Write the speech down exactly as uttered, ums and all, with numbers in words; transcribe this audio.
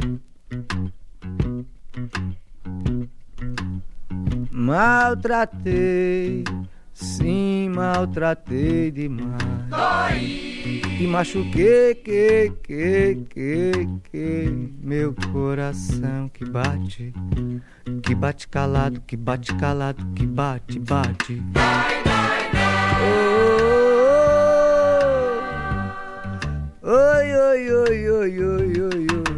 Maltratei, sim, maltratei demais. Dói. E machuquei, que, que, que, que meu coração que bate, que bate calado, que bate calado, que bate, bate. Dói, dói, dói. Oh, oh, oh. Oi, oi, oi, oi, oi, oi, oi.